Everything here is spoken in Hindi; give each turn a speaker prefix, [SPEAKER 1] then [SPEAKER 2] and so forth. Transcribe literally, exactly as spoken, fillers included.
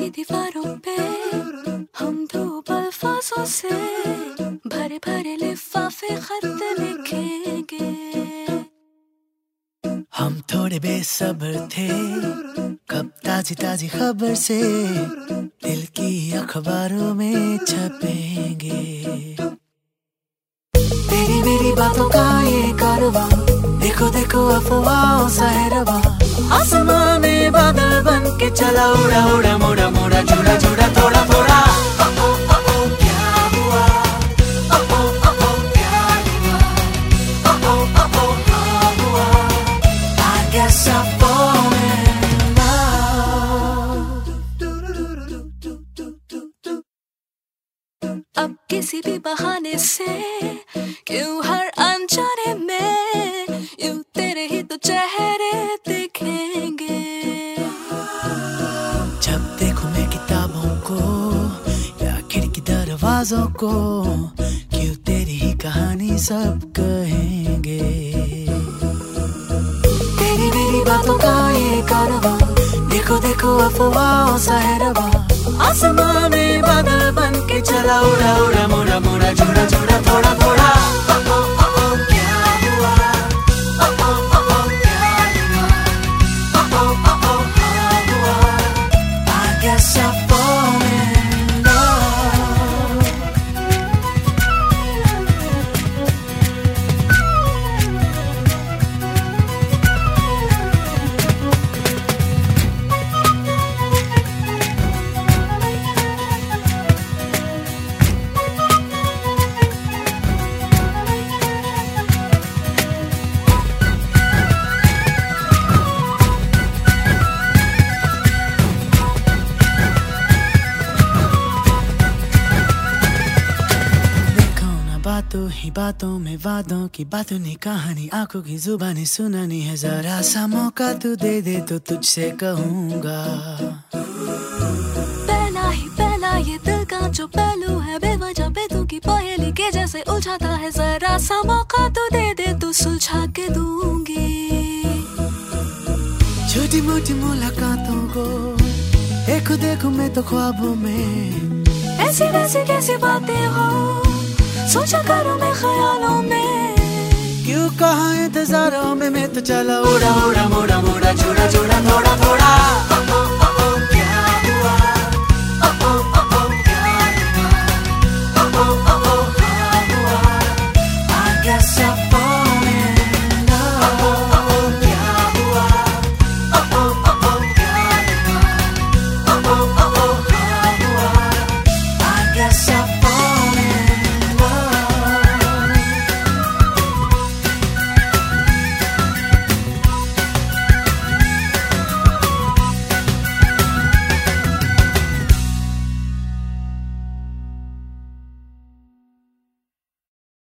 [SPEAKER 1] की दीवारों पे हम धूप अल्फाजों से भरे भरे लिफाफे खत लिखेंगे।
[SPEAKER 2] हम थोड़े बेसब्र थे कब ताजी ताजी खबर से दिल की अखबारों में छपेंगे। तेरी मेरी बातों का ये कारवां, देखो देखो अफवाहों सा है रवां, आसमां में बादल बन के चला उड़ा उड़ा मोड़ा मोड़ा जुड़ा जुड़ा थोड़ा थोड़ा। ओ ओ ओ ओ क्या हुआ, ओ ओ ओ ओ प्यार हुआ, ओ ओ ओ ओ हाँ हुआ, I guess I'm falling in love।
[SPEAKER 1] अब किसी भी बहाने से क्यों हर अनजाने में यूं तेरे ही तो चेहरे दिखेंगे।
[SPEAKER 2] जब देखूं मैं किताबों को या खिड़की दरवाजों को, क्यों तेरी ही कहानी सब कहेंगे। तेरी मेरी बातों का ये कारवां, देखो देखो अफवाहों सा है रवां, आसमां में बादल बन के चला उड़ा उड़ा मोड़ा मोड़ा जुड़ा जुड़ा थोड़ा थोड़ा। ओ ओ ओ ओ क्या हुआ, ओ ओ ओ ओ प्यार हुआ, ओ ओ ओ ओ हाँ हुआ, I guess I'm falling in love। बातों ही बातों में वादों की बातों ने कहानी, आंखों की जुबानी सुनानी है, जरा सा मौका तू दे दे तो तुझसे कहूँगा।
[SPEAKER 1] पहला ही पहला ये दिल का जो पहलू है, बेवजह बेतु की पहेली के जैसे उलझाता है, जरा सा मौका तू दे दे तो सुलझा के दूंगी।
[SPEAKER 2] छोटी मोटी मुलाकातों को देखो देखो मैं तो ख्वाबों में,
[SPEAKER 1] ऐसी वैसी कैसी बातें हो सोचा करूं मैं ख्यालों में,
[SPEAKER 2] क्यों कहाँ इंतजारों में मैं तो चला उड़ा उड़ा मोड़ा मोड़ा जुड़ा जुड़ा थोड़ा थोड़ा।